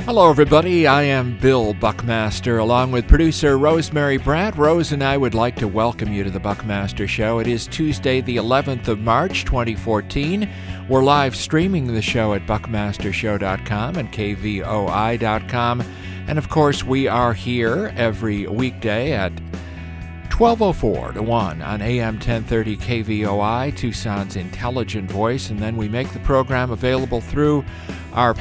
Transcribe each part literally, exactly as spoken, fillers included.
Hello, everybody. I am Bill Buckmaster, along with producer Rosemary Brandt. Rose and I would like to welcome you to the Buckmaster Show. It is Tuesday, the eleventh of March, twenty fourteen. We're live streaming the show at buckmaster show dot com and k v o i dot com. And, of course, we are here every weekday at twelve oh four to one on A M ten thirty K V O I, Tucson's intelligent voice, and then we make the program available through our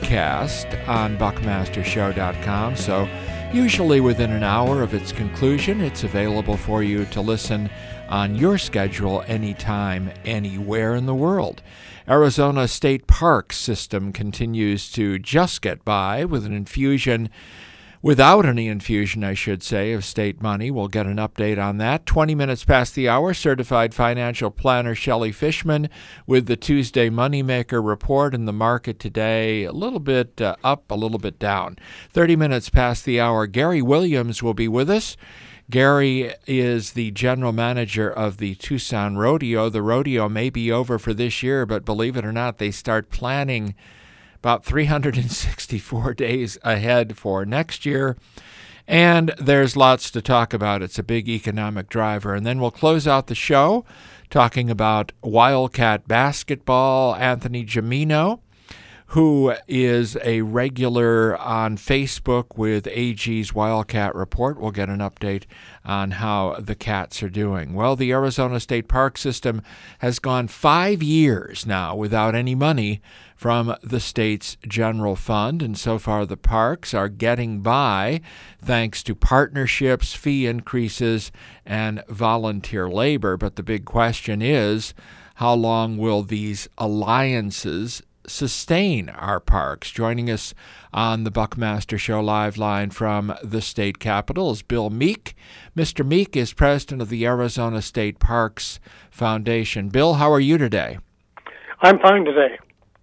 podcast on buckmaster show dot com. So usually within an hour of its conclusion, it's available for you to listen on your schedule anytime, anywhere in the world. Arizona State Park System continues to just get by with an infusion Without any infusion, I should say, of state money. We'll get an update on that. twenty minutes past the hour, certified financial planner Shelley Fishman with the Tuesday Moneymaker report, and the market today a little bit uh, up, a little bit down. thirty minutes past the hour, Gary Williams will be with us. Gary is the general manager of the Tucson Rodeo. The rodeo may be over for this year, but believe it or not, they start planning about three hundred sixty-four days ahead for next year. And there's lots to talk about. It's a big economic driver. And then we'll close out the show talking about Wildcat basketball. Anthony Gimino, who is a regular on Facebook with A G's Wildcat Report. We'll get an update on how the Cats are doing. Well, the Arizona State Park System has gone five years now without any money from the state's general fund, and so far the parks are getting by thanks to partnerships, fee increases, and volunteer labor. But the big question is, how long will these alliances sustain our parks? Joining us on the Buckmaster Show live line from the state capitol is Bill Meek. Mister Meek is president of the Arizona State Parks Foundation. Bill, how are you today? I'm fine today.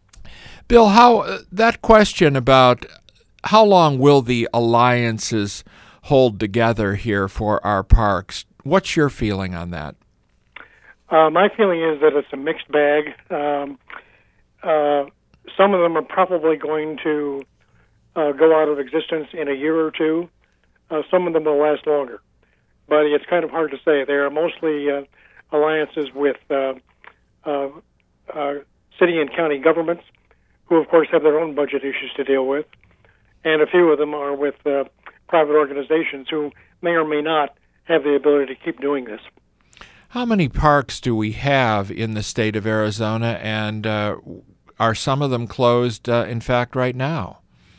Bill, how uh, that question about how long will the alliances hold together here for our parks, what's your feeling on that? Uh, my feeling is that it's a mixed bag. Um, uh, some of them are probably going to uh, go out of existence in a year or two. Uh, some of them will last longer. But it's kind of hard to say. They are mostly uh, alliances with uh, uh, uh, city and county governments, who, of course, have their own budget issues to deal with. And a few of them are with uh, private organizations who may or may not have the ability to keep doing this. How many parks do we have in the state of Arizona, and uh, are some of them closed, uh, in fact, right now?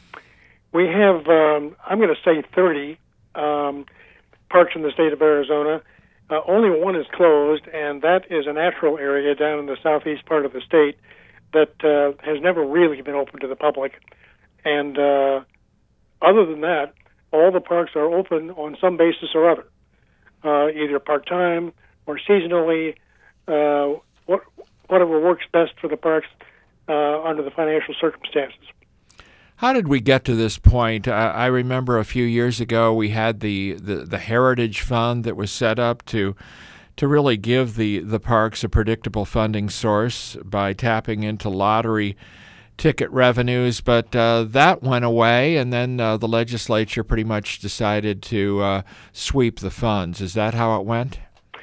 We have, um, I'm going to say thirty um, parks in the state of Arizona. Uh, only one is closed, and that is a natural area down in the southeast part of the state that uh, has never really been open to the public. And uh, other than that, all the parks are open on some basis or other, uh, either part-time or seasonally, uh, what, whatever works best for the parks uh, under the financial circumstances. How did we get to this point? I, I remember a few years ago we had the, the, the Heritage Fund that was set up to to really give the, the parks a predictable funding source by tapping into lottery ticket revenues, but uh, that went away, and then uh, the legislature pretty much decided to uh, sweep the funds. Is that how it went?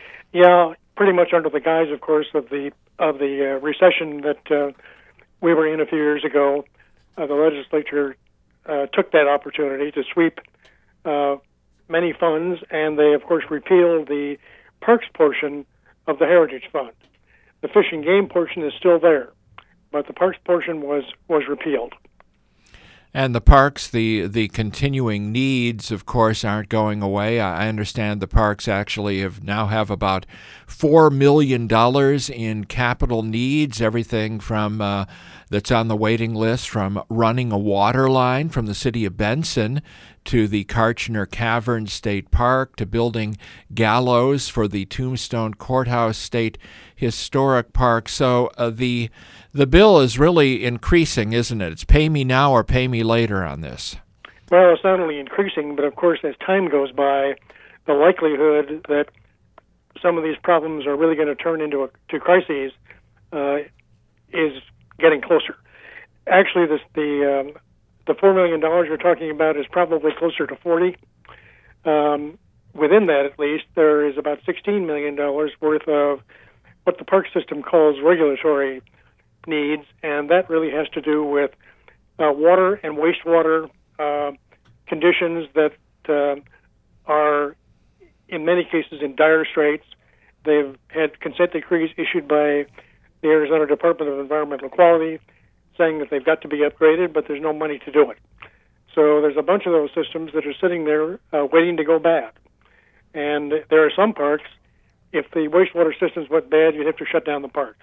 Yeah, pretty much under the guise, of course, of the of the uh, recession that uh, we were in a few years ago. Uh, the legislature uh, took that opportunity to sweep uh, many funds, and they, of course, repealed the parks portion of the Heritage Fund. The fish and game portion is still there, but the parks portion was, was repealed. And the parks, the the continuing needs, of course, aren't going away. I understand the parks actually have now have about four million dollars in capital needs, everything from uh, that's on the waiting list, from running a water line from the city of Benson to the Kartchner Cavern State Park, to building gallows for the Tombstone Courthouse State Historic Park. So uh, the the bill is really increasing, isn't it? It's pay me now or pay me later on this. Well, it's not only increasing, but of course, as time goes by, the likelihood that some of these problems are really going to turn into a, to crises uh, is getting closer. Actually, this, the um, the four million dollars you're talking about is probably closer to forty. Um, within that, at least, there is about sixteen million dollars worth of what the park system calls regulatory needs, and that really has to do with uh, water and wastewater uh, conditions that uh, are, in many cases, in dire straits. They've had consent decrees issued by the Arizona Department of Environmental Quality saying that they've got to be upgraded, but there's no money to do it. So there's a bunch of those systems that are sitting there uh, waiting to go bad. And there are some parks, if the wastewater systems went bad, you'd have to shut down the parks.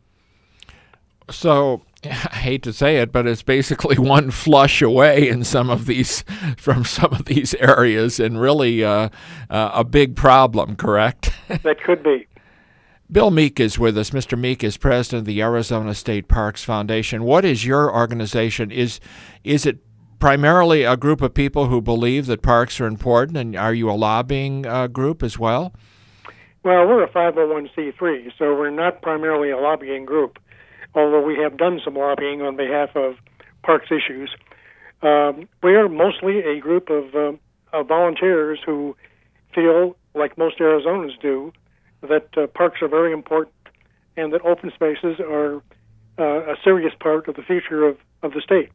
So I hate to say it, but it's basically one flush away in some of these from some of these areas, and really uh, uh, a big problem. Correct? That could be. Bill Meek is with us. Mister Meek is president of the Arizona State Parks Foundation. What is your organization? Is is it primarily a group of people who believe that parks are important, and are you a lobbying uh, group as well? Well, we're a five oh one c three, so we're not primarily a lobbying group, although we have done some lobbying on behalf of parks issues. Um, we are mostly a group of, uh, of volunteers who feel, like most Arizonans do, that uh, parks are very important and that open spaces are uh, a serious part of the future of, of the state.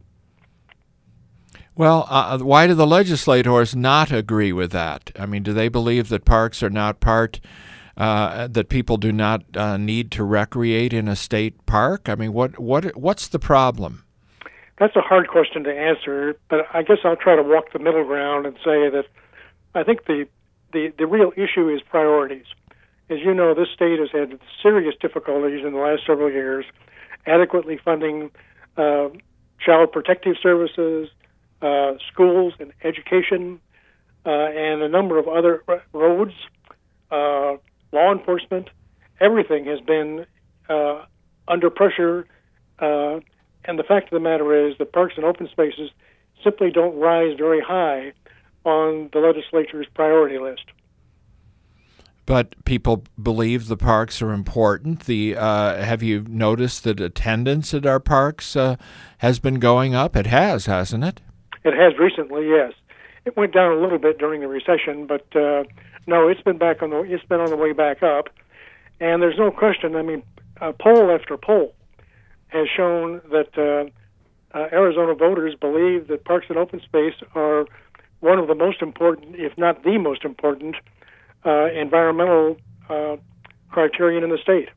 Well, uh, why do the legislators not agree with that? I mean, do they believe that parks are not part, uh, that people do not uh, need to recreate in a state park? I mean, what what what's the problem? That's a hard question to answer, but I guess I'll try to walk the middle ground and say that I think the, the, the real issue is priorities. As you know, this state has had serious difficulties in the last several years adequately funding uh, child protective services, uh, schools and education, uh, and a number of other roads, uh, law enforcement. Everything has been uh, under pressure, uh, and the fact of the matter is that parks and open spaces simply don't rise very high on the legislature's priority list. But people believe the parks are important. The uh, have you noticed that attendance at our parks uh, has been going up? It has, hasn't it? It has recently, yes. It went down a little bit during the recession, but uh, no, it's been back on the it's been on the way back up. And there's no question. I mean, uh, poll after poll has shown that uh, uh, Arizona voters believe that parks and open space are one of the most important, if not the most important, Uh, environmental uh, criterion in the state.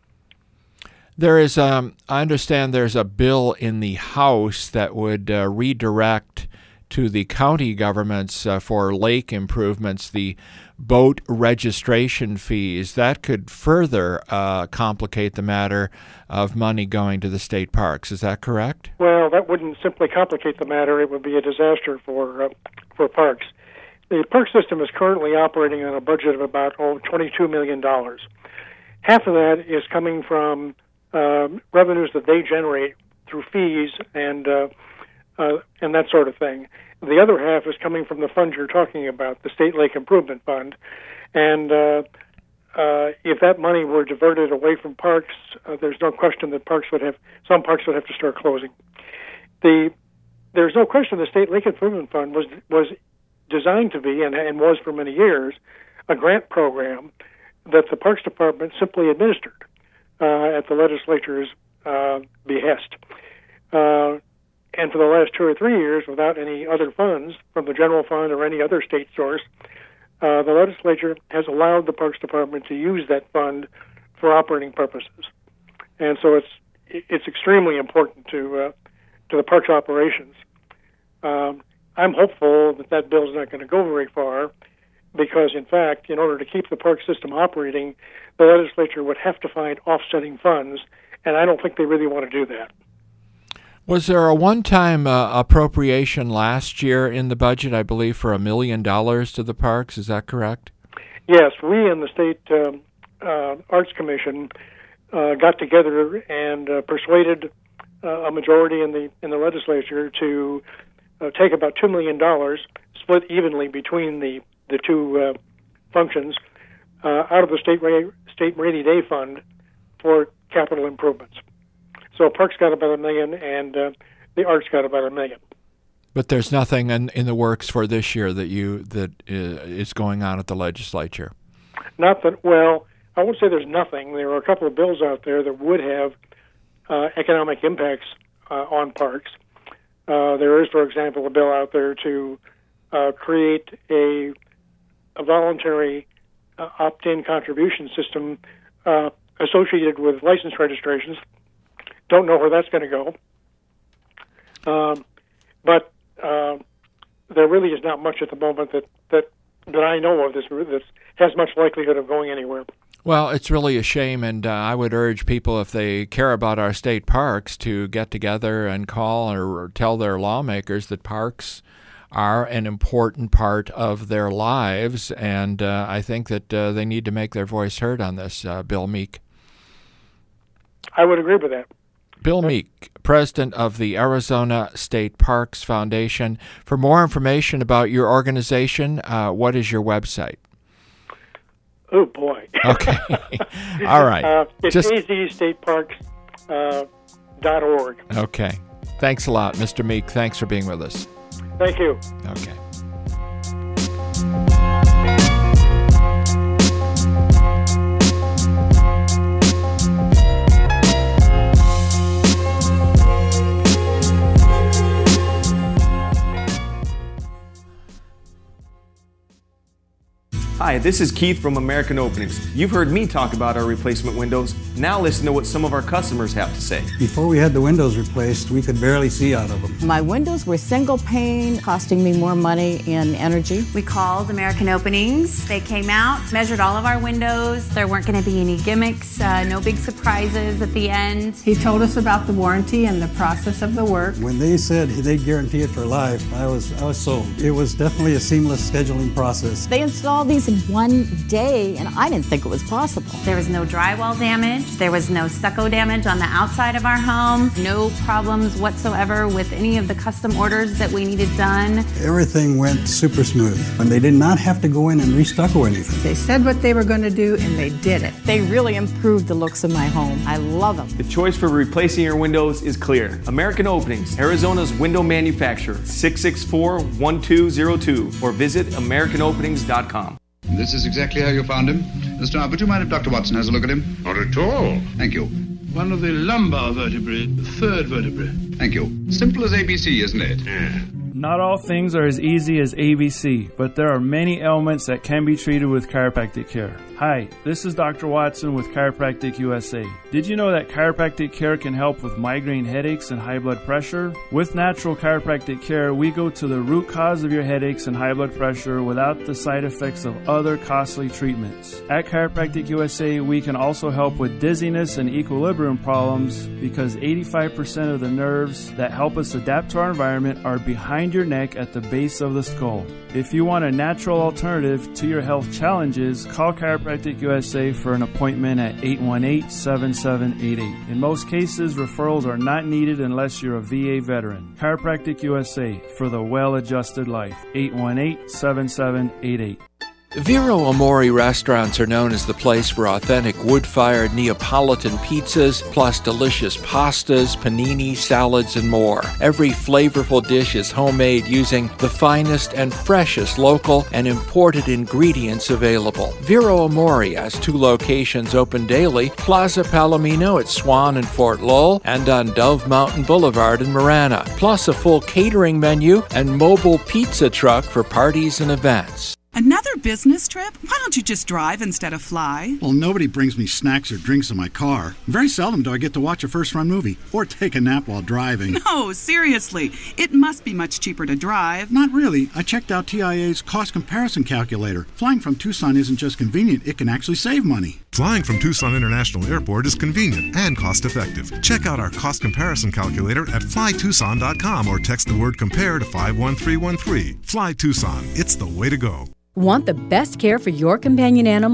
There is, um, I understand there's a bill in the House that would uh, redirect to the county governments uh, for lake improvements the boat registration fees. That could further uh, complicate the matter of money going to the state parks. Is that correct? Well, that wouldn't simply complicate the matter. It would be a disaster for uh, for parks. The park system is currently operating on a budget of about oh, twenty-two million dollars. Half of that is coming from uh, revenues that they generate through fees and uh, uh, and that sort of thing. The other half is coming from the fund you're talking about, the State Lake Improvement Fund. And uh, uh, if that money were diverted away from parks, uh, there's no question that parks would have some parks would have to start closing. The there's no question the State Lake Improvement Fund was was designed to be, and, and was for many years, a grant program that the Parks Department simply administered uh, at the legislature's uh, behest. Uh, and for the last two or three years, without any other funds from the general fund or any other state source, uh, the legislature has allowed the Parks Department to use that fund for operating purposes. And so it's it's extremely important to uh, to the parks operations. Um, I'm hopeful that that bill is not going to go very far because, in fact, in order to keep the park system operating, the legislature would have to find offsetting funds, and I don't think they really want to do that. Was there a one-time uh, appropriation last year in the budget, I believe, for a million dollars to the parks? Is that correct? Yes, we in the State um, uh, Arts Commission uh, got together and uh, persuaded uh, a majority in the in the legislature to Uh, take about two million dollars, split evenly between the, the two uh, functions, uh, out of the state, ra- state rainy day fund for capital improvements. So Parks got about a million, and uh, the Arts got about a million. But there's nothing in, in the works for this year that you that is going on at the legislature. Not that, well, I won't say there's nothing. There are a couple of bills out there that would have uh, economic impacts uh, on parks. Uh, there is, for example, a bill out there to uh, create a, a voluntary uh, opt-in contribution system uh, associated with license registrations. Don't know where that's going to go. Um, but uh, there really is not much at the moment that, that, that I know of this that has much likelihood of going anywhere. Well, it's really a shame, and uh, I would urge people, if they care about our state parks, to get together and call or tell their lawmakers that parks are an important part of their lives, and uh, I think that uh, they need to make their voice heard on this, uh, Bill Meek. I would agree with that. Bill Meek, president of the Arizona State Parks Foundation. For more information about your organization, uh, what is your website? Oh, boy. Okay. All right. Uh, it's Just... A Z state parks dot org. Okay. Thanks a lot, Mister Meek. Thanks for being with us. Thank you. Okay. Hi, this is Keith from American Openings. You've heard me talk about our replacement windows. Now listen to what some of our customers have to say. Before we had the windows replaced, we could barely see out of them. My windows were single pane, costing me more money in energy. We called American Openings. They came out, measured all of our windows. There weren't going to be any gimmicks, uh, no big surprises at the end. He told us about the warranty and the process of the work. When they said they'd guarantee it for life, I was I was sold. It was definitely a seamless scheduling process. They installed these in one day, and I didn't think it was possible. There was no drywall damage. There was no stucco damage on the outside of our home. No problems whatsoever with any of the custom orders that we needed done. Everything went super smooth, and they did not have to go in and re-stucco anything. They said what they were going to do, and they did it. They really improved the looks of my home. I love them. The choice for replacing your windows is clear. American Openings, Arizona's window manufacturer, six six four, one two zero two, or visit american openings dot com. This is exactly how you found him. Mister Would you mind if Doctor Watson has a look at him? Not at all. Thank you. One of the lumbar vertebrae, the third vertebrae. Thank you. Simple as A B C, isn't it? Yeah. Not all things are as easy as A B C, but there are many ailments that can be treated with chiropractic care. Hi, this is Doctor Watson with Chiropractic U S A. Did you know that chiropractic care can help with migraine headaches and high blood pressure? With natural chiropractic care, we go to the root cause of your headaches and high blood pressure without the side effects of other costly treatments. At Chiropractic U S A, we can also help with dizziness and equilibrium problems because eighty-five percent of the nerves that help us adapt to our environment are behind your neck at the base of the skull. If you want a natural alternative to your health challenges, call Chiropractic U S A for an appointment at eight one eight, seven seven eight eight. In most cases, referrals are not needed unless you're a V A veteran. Chiropractic U S A for the well-adjusted life. eight one eight, seven seven eight eight. Vero Amore restaurants are known as the place for authentic wood-fired Neapolitan pizzas, plus delicious pastas, panini, salads, and more. Every flavorful dish is homemade using the finest and freshest local and imported ingredients available. Vero Amore has two locations open daily, Plaza Palomino at Swan and Fort Lowell, and on Dove Mountain Boulevard in Marana, plus a full catering menu and mobile pizza truck for parties and events. Another business trip? Why don't you just drive instead of fly? Well, nobody brings me snacks or drinks in my car. Very seldom do I get to watch a first-run movie or take a nap while driving. No, seriously. It must be much cheaper to drive. Not really. I checked out T I A's cost comparison calculator. Flying from Tucson isn't just convenient, it can actually save money. Flying from Tucson International Airport is convenient and cost-effective. Check out our cost comparison calculator at fly tucson dot com or text the word compare to five one three one three. Fly Tucson. It's the way to go. Want the best care for your companion animal?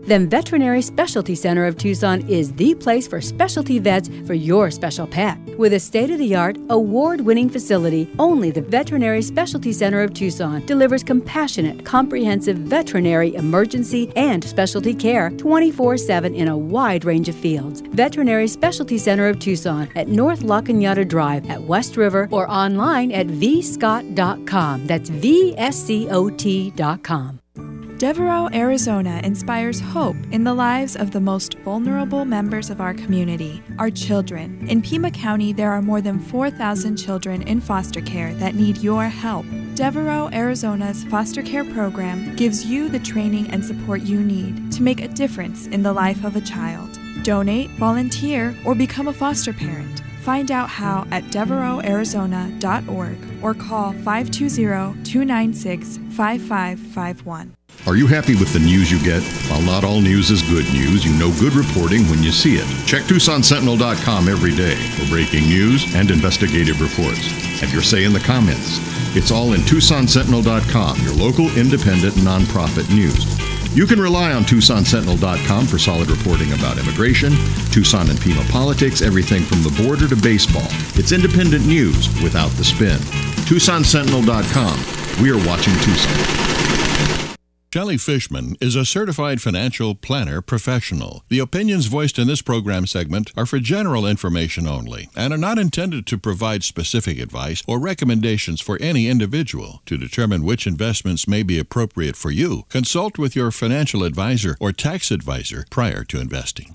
then Veterinary Specialty Center of Tucson is the place for specialty vets for your special pet. With a state-of-the-art, award-winning facility, only the Veterinary Specialty Center of Tucson delivers compassionate, comprehensive veterinary emergency and specialty care twenty-four seven in a wide range of fields. Veterinary Specialty Center of Tucson at North La Cañada Drive at West River or online at v scott dot com. That's V S C O T dot com. Devereaux, Arizona inspires hope in the lives of the most vulnerable members of our community, our children. In Pima County, there are more than four thousand children in foster care that need your help. Devereaux, Arizona's foster care program gives you the training and support you need to make a difference in the life of a child. Donate, volunteer, or become a foster parent. Find out how at devereaux arizona dot org or call five two zero, two nine six, five five five one. Are you happy with the news you get? While not all news is good news, you know good reporting when you see it. Check Tucson Sentinel dot com every day for breaking news and investigative reports. Have your say in the comments. It's all in Tucson Sentinel dot com, your local independent nonprofit news. You can rely on Tucson Sentinel dot com for solid reporting about immigration, Tucson and Pima politics, everything from the border to baseball. It's independent news without the spin. Tucson Sentinel dot com. We are watching Tucson. Shelley Fishman is a certified financial planner professional. The opinions voiced in this program segment are for general information only and are not intended to provide specific advice or recommendations for any individual. To determine which investments may be appropriate for you, consult with your financial advisor or tax advisor prior to investing.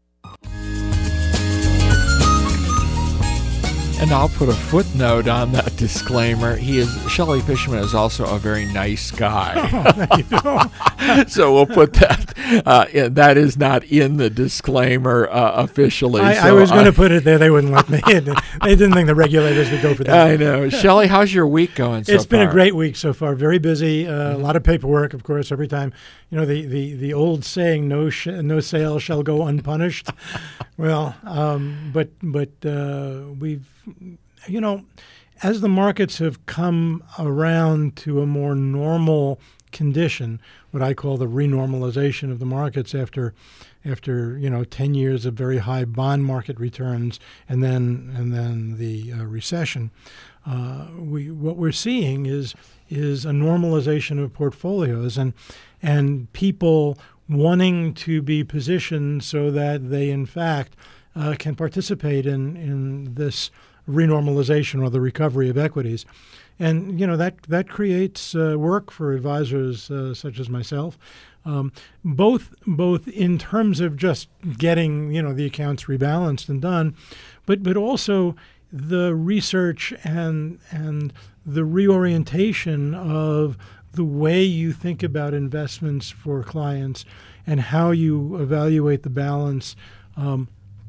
And I'll put a footnote on that disclaimer. He is Shelley Fishman is also a very nice guy. Oh, you so we'll put that. Uh, in, that is not in the disclaimer uh, officially. I, so I was going to uh, put it there. They wouldn't let me in. They didn't think the regulators would go for that. I know. Shelley, how's your week going so It's been far? a great week so far. Very busy. Uh, Mm-hmm. A lot of paperwork, of course. Every time, you know, the the, the old saying, "No sh- no sale shall go unpunished." Well, um, but but uh, we've, you know, as the markets have come around to a more normal condition, what I call the renormalization of the markets after after you know ten years of very high bond market returns and then and then the uh, recession, uh, we what we're seeing is is a normalization of portfolios and and people wanting to be positioned so that they in fact uh, can participate in in this renormalization or the recovery of equities. And, you know, that, that creates uh, work for advisors uh, such as myself, um, both both in terms of just getting, you know, the accounts rebalanced and done, but but also the research and and the reorientation of the way you think about investments for clients and how you evaluate the balance. Um,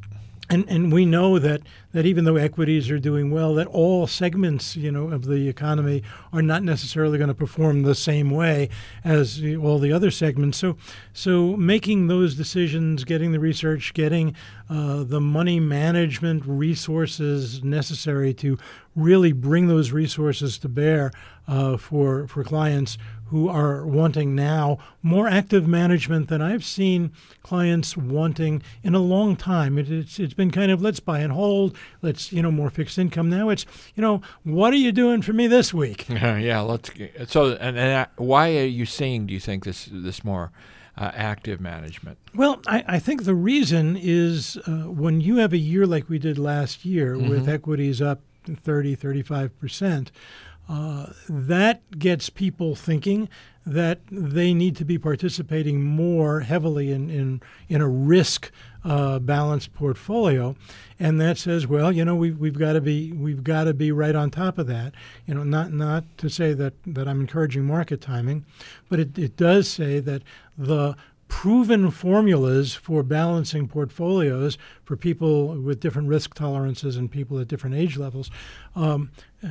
And and we know that, that even though equities are doing well, that all segments, you know, of the economy are not necessarily going to perform the same way as all the other segments. So so making those decisions, getting the research, getting uh, the money management resources necessary to really bring those resources to bear uh, for for clients who are wanting now more active management than I've seen clients wanting in a long time. It, it's it's been kind of let's buy and hold, let's you know more fixed income. Now it's you know what are you doing for me this week? Uh, yeah, let's. So and, and why are you seeing? Do you think this this more uh, active management? Well, I, I think the reason is uh, when you have a year like we did last year mm-hmm. with equities up thirty, thirty-five percent. Uh, that gets people thinking that they need to be participating more heavily in, in, in a risk uh, balanced portfolio, and that says, well, you know, we've we've got to be we've got to be right on top of that. You know, not not to say that, that I'm encouraging market timing, but it, it does say that the proven formulas for balancing portfolios for people with different risk tolerances and people at different age levels, um,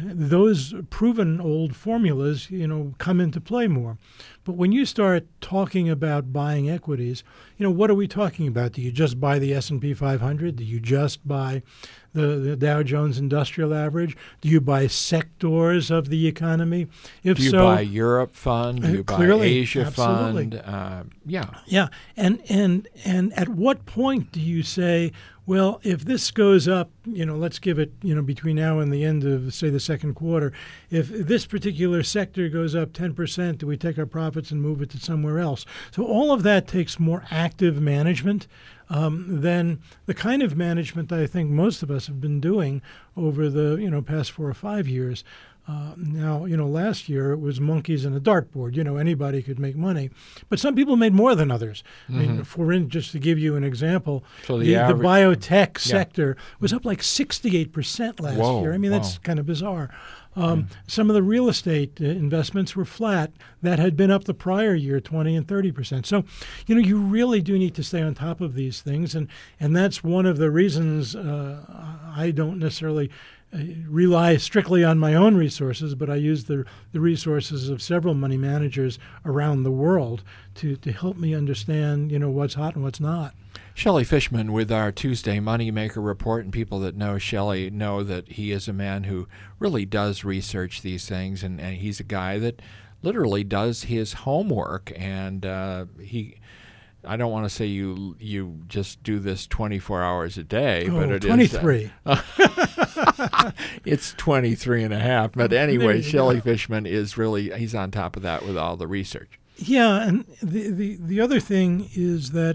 those proven old formulas, you know, come into play more. But when you start talking about buying equities, you know, what are we talking about? Do you just buy the S and P five hundred? Do you just buy the, the Dow Jones Industrial Average? Do you buy sectors of the economy? If do you so, buy Europe fund? Do you uh, clearly, buy Asia absolutely. fund? Uh, yeah. Yeah. And, and, and at what point do you say, well, if this goes up, you know, let's give it, you know, between now and the end of, say, the second quarter, if this particular sector goes up ten percent, do we take our profits and move it to somewhere else? So all of that takes more active management um, than the kind of management that I think most of us have been doing over the, you know, past four or five years. Uh, now, you know, last year it was monkeys and a dartboard. You know, anybody could make money. But some people made more than others. Mm-hmm. I mean, for in, just to give you an example, so the, the, average, the biotech yeah. sector was up like sixty-eight percent last Whoa, year. I mean, wow. that's kind of bizarre. Um, mm. Some of the real estate uh, investments were flat. That had been up the prior year, twenty and thirty percent. So, you know, you really do need to stay on top of these things. And, and that's one of the reasons uh, I don't necessarily uh, rely strictly on my own resources, but I use the, the resources of several money managers around the world to, to help me understand, you know, what's hot and what's not. Shelley Fishman with our Tuesday Moneymaker Report, and people that know Shelley know that he is a man who really does research these things, and, and he's a guy that literally does his homework, and uh, he... I don't want to say you you just do this twenty-four hours a day, oh, but it twenty-three. is uh, it's twenty-three and a half. But anyway, Shelley Fishman is really, he's on top of that with all the research. Yeah, and the, the, the other thing is that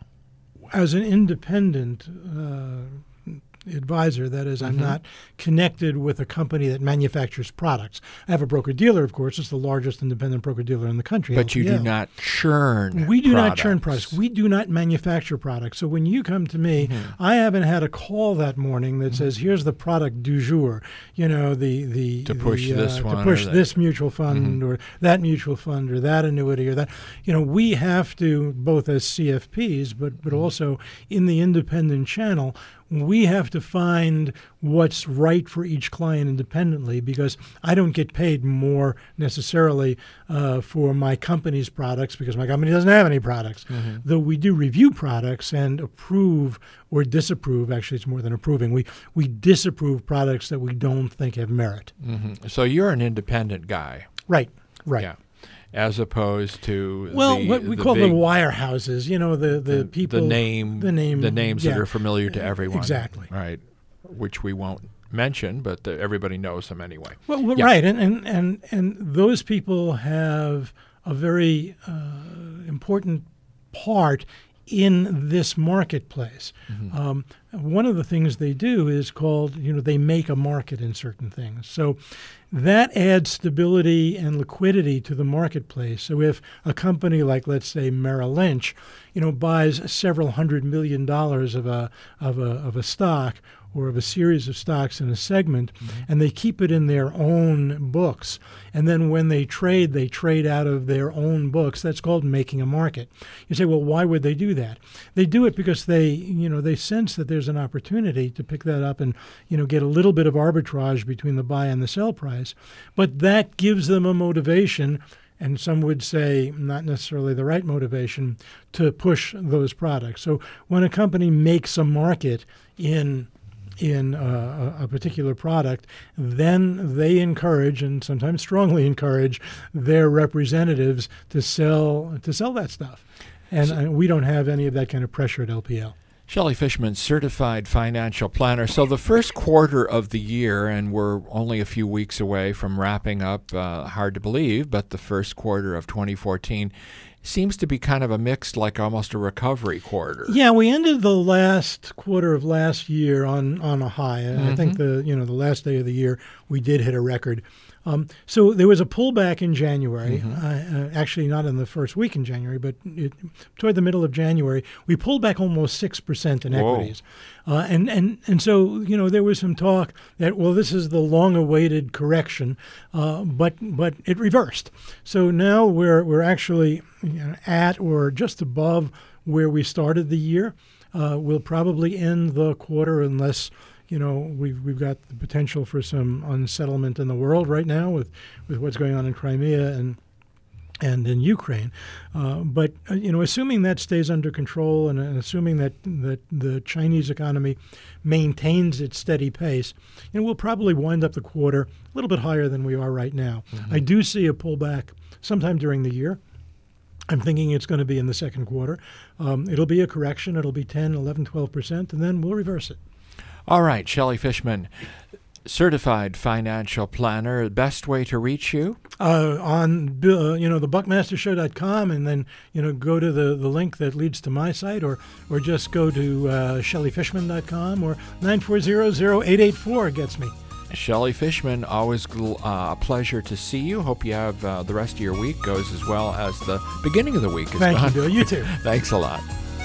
as an independent uh, advisor, that is, I'm mm-hmm. not connected with a company that manufactures products. I have a broker-dealer, of course. It's the largest independent broker-dealer in the country. But L P L. You do not churn We do products. not churn products. We do not manufacture products. So when you come to me, mm-hmm. I haven't had a call that morning that mm-hmm. says, here's the product du jour, you know, the... the to push the, this uh, one. To push or this mutual fund mm-hmm. or that mutual fund or that annuity or that. You know, we have to, both as C F Ps, but, but mm-hmm. also in the independent channel, we have to find what's right for each client independently, because I don't get paid more necessarily uh, for my company's products because my company doesn't have any products. Mm-hmm. Though we do review products and approve or disapprove. Actually, it's more than approving. We we disapprove products that we don't think have merit. Mm-hmm. So you're an independent guy. Right, right. Yeah. As opposed to well, the, what we the call big, the wirehouses, you know, the, the, the people, the name, the name, the names yeah. that are familiar to everyone, exactly, right? Which we won't mention, but the, everybody knows them anyway. Well, well yeah. right, and, and and and those people have a very uh, important part in this marketplace. Mm-hmm. Um, one of the things they do is called, you know, they make a market in certain things. So that adds stability and liquidity to the marketplace. So if a company like, let's say, Merrill Lynch, you know, buys several hundred million dollars of a of a of a stock or of a series of stocks in a segment, mm-hmm. and they keep it in their own books, and then when they trade, they trade out of their own books. That's called making a market. You say, well, why would they do that? They do it because they, you know, they sense that there's an opportunity to pick that up and, you know, get a little bit of arbitrage between the buy and the sell price. But that gives them a motivation, and some would say not necessarily the right motivation, to push those products. So when a company makes a market in in uh, a particular product, then they encourage, and sometimes strongly encourage, their representatives to sell to sell that stuff. And so, uh, we don't have any of that kind of pressure at L P L. Shelley Fishman, certified financial planner. So the first quarter of the year, and we're only a few weeks away from wrapping up, uh, hard to believe, but the first quarter of twenty fourteen seems to be kind of a mixed, like almost a recovery quarter. Yeah, we ended the last quarter of last year on, on a high. Mm-hmm. I think the you know the last day of the year we did hit a record. Um, so there was a pullback in January, mm-hmm. uh, uh, actually not in the first week in January, but it, toward the middle of January, we pulled back almost six percent in Whoa. equities. Uh, and, and, and so, you know, there was some talk that, well, this is the long-awaited correction, uh, but but it reversed. So now we're, we're actually you know, at or just above where we started the year. Uh, we'll probably end the quarter unless... You know, we've we've got the potential for some unsettlement in the world right now with, with what's going on in Crimea and and in Ukraine. Uh, but, uh, you know, assuming that stays under control and uh, assuming that, that the Chinese economy maintains its steady pace, you know, we'll probably wind up the quarter a little bit higher than we are right now. Mm-hmm. I do see a pullback sometime during the year. I'm thinking it's going to be in the second quarter. Um, it'll be a correction. It'll be ten, eleven, twelve percent, and then we'll reverse it. All right, Shelley Fishman, certified financial planner. Best way to reach you? Uh, on uh, you know the buckmaster show dot com, and then you know go to the, the link that leads to my site, or or just go to uh, shelley fishman dot com, or nine four zero, zero eight eight four gets me. Shelley Fishman, always uh, a pleasure to see you. Hope you have uh, the rest of your week goes as well as the beginning of the week. Thank you, Bill. You too. Thanks a lot.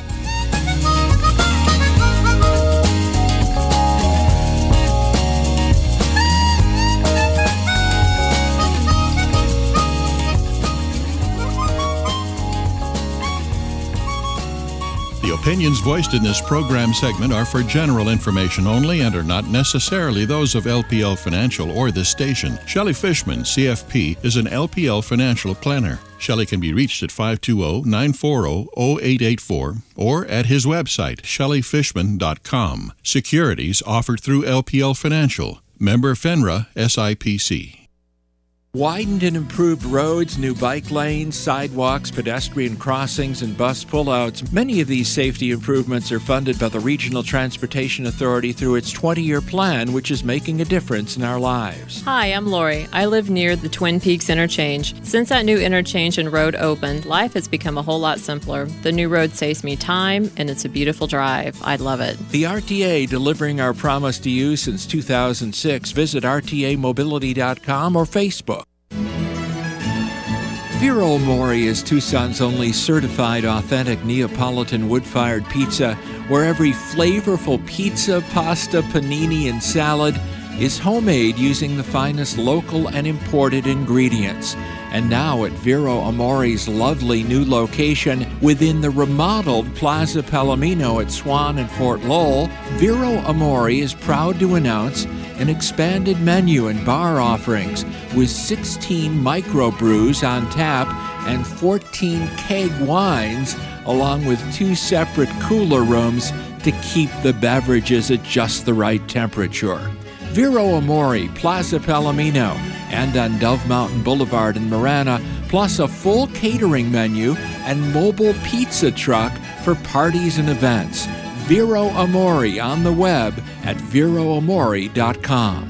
The opinions voiced in this program segment are for general information only and are not necessarily those of L P L Financial or this station. Shelley Fishman, C F P, is an L P L financial planner. Shelley can be reached at five two zero, nine four zero, zero eight eight four or at his website, shelley fishman dot com. Securities offered through L P L Financial. Member FINRA S I P C. Widened and improved roads, new bike lanes, sidewalks, pedestrian crossings, and bus pullouts. Many of these safety improvements are funded by the Regional Transportation Authority through its twenty-year plan, which is making a difference in our lives. Hi, I'm Lori. I live near the Twin Peaks interchange. Since that new interchange and road opened, life has become a whole lot simpler. The new road saves me time, and it's a beautiful drive. I love it. The R T A, delivering our promise to you since two thousand six. Visit R T A mobility dot com or Facebook. Vero Amore is Tucson's only certified authentic Neapolitan wood-fired pizza, where every flavorful pizza, pasta, panini, and salad is homemade using the finest local and imported ingredients. And now at Vero Amore's lovely new location within the remodeled Plaza Palomino at Swan and Fort Lowell, Vero Amore is proud to announce an expanded menu and bar offerings with sixteen microbrews on tap and fourteen keg wines, along with two separate cooler rooms to keep the beverages at just the right temperature. Vero Amore, Plaza Palomino, and on Dove Mountain Boulevard in Marana, plus a full catering menu and mobile pizza truck for parties and events. Vero Amore on the web at vero amore dot com.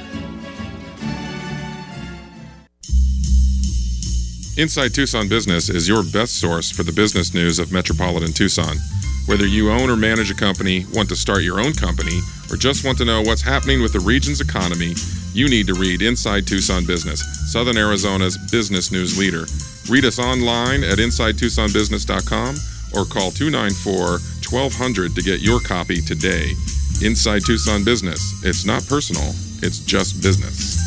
Inside Tucson Business is your best source for the business news of Metropolitan Tucson. Whether you own or manage a company, want to start your own company, or just want to know what's happening with the region's economy, you need to read Inside Tucson Business, Southern Arizona's business news leader. Read us online at inside tucson business dot com or call two nine four, twelve hundred to get your copy today. Inside Tucson Business. It's not personal, it's just business.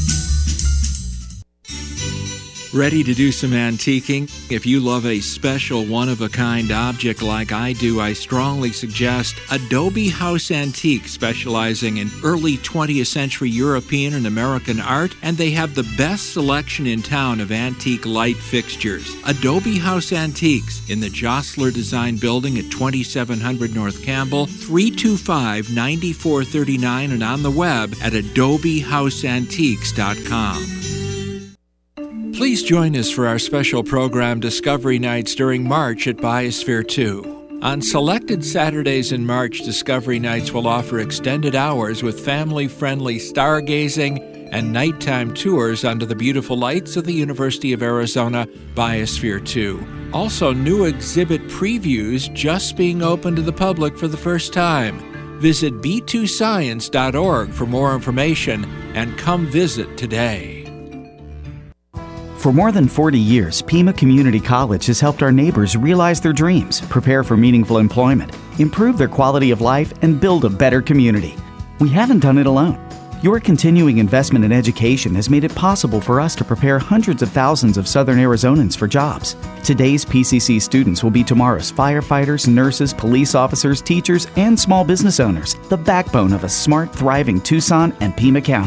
Ready to do some antiquing? If you love a special one-of-a-kind object like I do, I strongly suggest Adobe House Antique, specializing in early twentieth century European and American art, and they have the best selection in town of antique light fixtures. Adobe House Antiques in the Jostler Design Building at twenty-seven hundred North Campbell, three two five, nine four three nine, and on the web at adobe house antiques dot com. Please join us for our special program Discovery Nights during March at Biosphere two. On selected Saturdays in March, Discovery Nights will offer extended hours with family-friendly stargazing and nighttime tours under the beautiful lights of the University of Arizona Biosphere two. Also, new exhibit previews just being open to the public for the first time. Visit b two science dot org for more information and come visit today. For more than forty years, Pima Community College has helped our neighbors realize their dreams, prepare for meaningful employment, improve their quality of life, and build a better community. We haven't done it alone. Your continuing investment in education has made it possible for us to prepare hundreds of thousands of Southern Arizonans for jobs. Today's P C C students will be tomorrow's firefighters, nurses, police officers, teachers, and small business owners, the backbone of a smart, thriving Tucson and Pima County.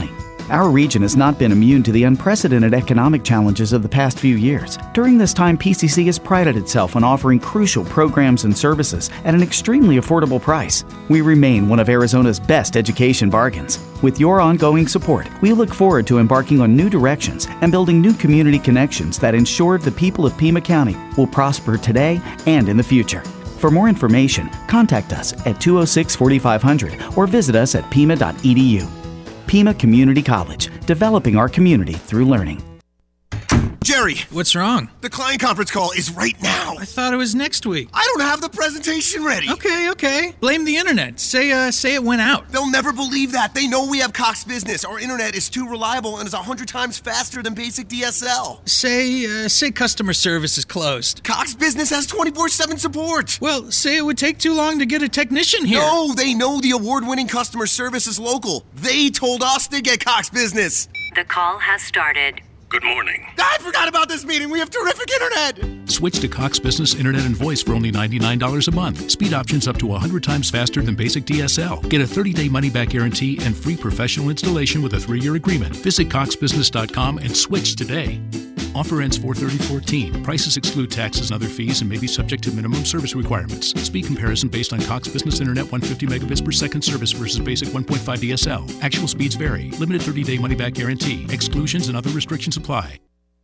Our region has not been immune to the unprecedented economic challenges of the past few years. During this time, P C C has prided itself on offering crucial programs and services at an extremely affordable price. We remain one of Arizona's best education bargains. With your ongoing support, we look forward to embarking on new directions and building new community connections that ensure the people of Pima County will prosper today and in the future. For more information, contact us at two oh six, forty-five hundred or visit us at pima dot e d u. Pima Community College, developing our community through learning. Jerry! What's wrong? The client conference call is right now. I thought it was next week. I don't have the presentation ready. Okay, okay. Blame the internet. Say, uh, say it went out. They'll never believe that. They know we have Cox Business. Our internet is too reliable and is a hundred times faster than basic D S L. Say, uh, say customer service is closed. Cox Business has twenty-four seven support. Well, say it would take too long to get a technician here. No, they know the award-winning customer service is local. They told us to get Cox Business. The call has started. Good morning. I forgot about this meeting. We have terrific internet. Switch to Cox Business Internet and Voice for only ninety-nine dollars a month. Speed options up to one hundred times faster than basic D S L. Get a thirty-day money-back guarantee and free professional installation with a three-year agreement. Visit cox business dot com and switch today. Offer ends four thirty fourteen. Prices exclude taxes and other fees and may be subject to minimum service requirements. Speed comparison based on Cox Business Internet one hundred fifty megabits per second service versus basic one point five D S L. Actual speeds vary. Limited thirty-day money-back guarantee. Exclusions and other restrictions apply.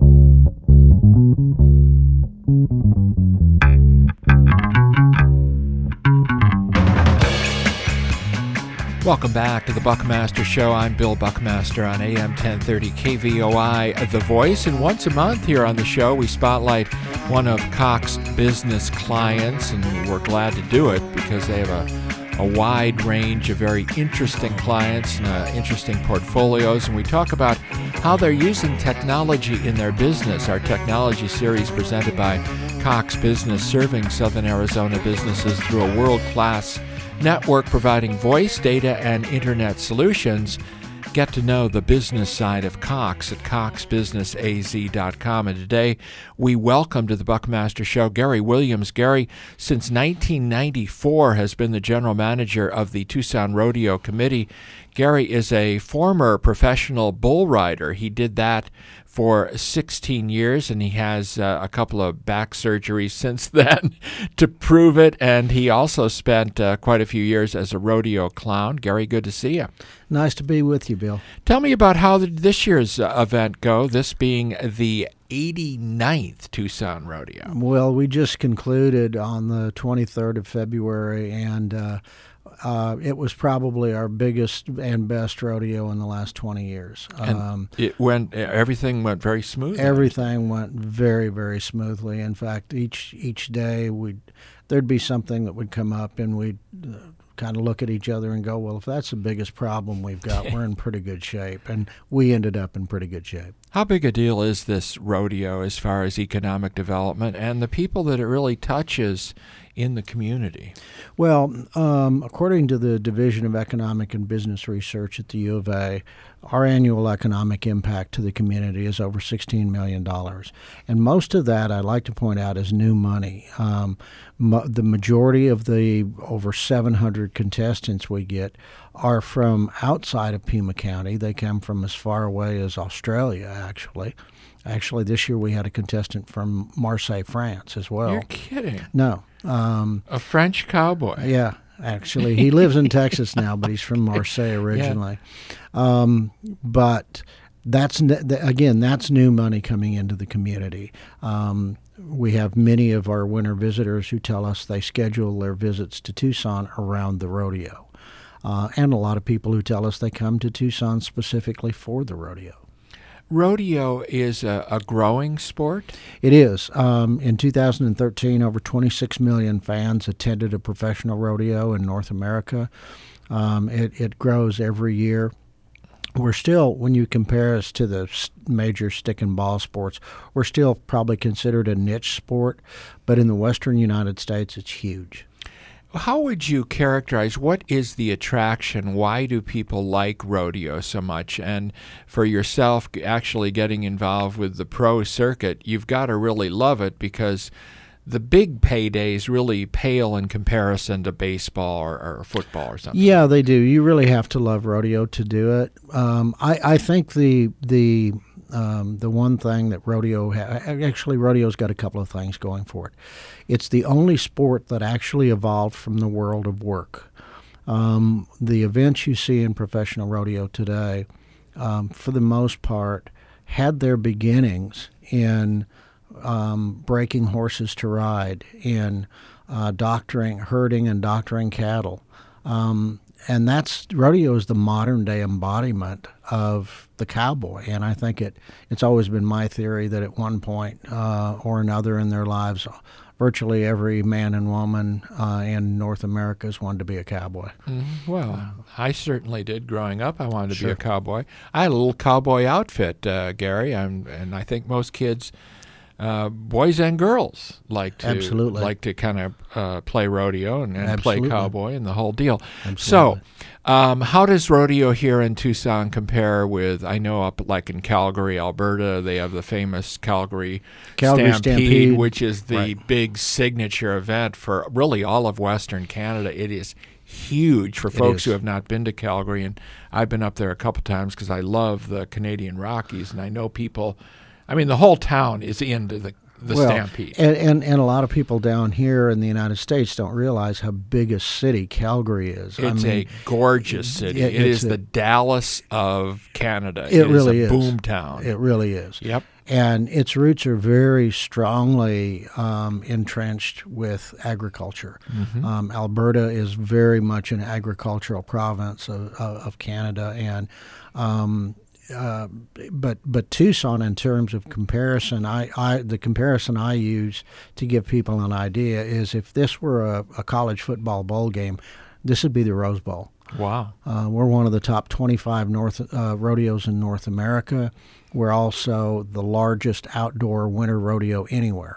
Welcome back to the Buckmaster Show. I'm Bill Buckmaster on A M ten thirty K V O I, The Voice. And once a month here on the show, we spotlight one of Cox Business clients, and we're glad to do it because they have a, a wide range of very interesting clients and uh, interesting portfolios. And we talk about how they're using technology in their business. Our technology series presented by Cox Business, serving Southern Arizona businesses through a world-class network providing voice, data, and internet solutions. Get to know the business side of Cox at cox business a z dot com. And today we welcome to the Buckmaster Show Gary Williams. Gary, since nineteen ninety-four, has been the general manager of the Tucson Rodeo Committee. Gary is a former professional bull rider. He did that for sixteen years, and he has uh, a couple of back surgeries since then to prove it. And he also spent uh, quite a few years as a rodeo clown. Gary, good to see you. Nice to be with you, Bill. Tell me about how did this year's uh, event go, this being the eighty-ninth Tucson Rodeo. Well, we just concluded on the twenty-third of February, and uh, Uh, it was probably our biggest and best rodeo in the last twenty years. And um, it went. Everything went very smoothly. Everything went very, very smoothly. In fact, each each day we there'd be something that would come up, and we'd uh, kind of look at each other and go, "Well, if that's the biggest problem we've got, we're in pretty good shape." And we ended up in pretty good shape. How big a deal is this rodeo as far as economic development and the people that it really touches in the community? Well, um, according to the Division of Economic and Business Research at the U of A, our annual economic impact to the community is over sixteen million dollars. And most of that, I'd like to point out, is new money. Um, mo- the majority of the over seven hundred contestants we get are from outside of Pima County. They come from as far away as Australia, actually. Actually, this year we had a contestant from Marseille, France, as well. You're kidding. No. Um, a French cowboy. Yeah, actually. He lives in Texas now, but he's from Marseille originally. Yeah. Um, but that's, again, that's new money coming into the community. Um, we have many of our winter visitors who tell us they schedule their visits to Tucson around the rodeo. Uh, and a lot of people who tell us they come to Tucson specifically for the rodeo. Rodeo is a, a growing sport? It is. Um, in two thousand thirteen, over twenty-six million fans attended a professional rodeo in North America. Um, it, it grows every year. We're still, when you compare us to the major stick and ball sports, we're still probably considered a niche sport, but in the western United States, it's huge. How would you characterize, what is the attraction? Why do people like rodeo so much? And for yourself, actually getting involved with the pro circuit, you've got to really love it because the big paydays really pale in comparison to baseball or, or football or something. Yeah, they do. You really have to love rodeo to do it. Um, I, I think the the um, the one thing that rodeo ha- actually rodeo's got a couple of things going for it. It's the only sport that actually evolved from the world of work. Um, the events you see in professional rodeo today, um, for the most part, had their beginnings in um, breaking horses to ride, in uh, doctoring, herding and doctoring cattle. Um, and that's rodeo is the modern day embodiment of the cowboy. And I think it it's always been my theory that at one point uh, or another in their lives, virtually every man and woman uh, in North America has wanted to be a cowboy. Mm-hmm. Well, I certainly did growing up. I wanted to Sure. be a cowboy. I had a little cowboy outfit, uh, Gary, and, and I think most kids, uh, boys and girls, like to Absolutely. like to kind of uh, play rodeo and, and play Absolutely. cowboy and the whole deal. Absolutely. So, um, how does rodeo here in Tucson compare with? I know up like in Calgary, Alberta, they have the famous Calgary, Calgary Stampede, Stampede. which is the Right. big signature event for really all of Western Canada. It is huge for It folks is. who have not been to Calgary, and I've been up there a couple times because I love the Canadian Rockies, and I know people. I mean, the whole town is into the the well, Stampede. And, and and a lot of people down here in the United States don't realize how big a city Calgary is. I It's mean, a gorgeous city. it- it it's is a- the Dallas of Canada. It really is is. a boom town. It really is. Yep. And its roots are very strongly um, entrenched with agriculture. Mhm. Um, Alberta is very much an agricultural province of, of, of Canada, and um, uh, but but Tucson, in terms of comparison, I, I the comparison I use to give people an idea is if this were a, a college football bowl game, this would be the Rose Bowl. Wow. Uh, we're one of the top twenty-five North uh, rodeos in North America. We're also the largest outdoor winter rodeo anywhere.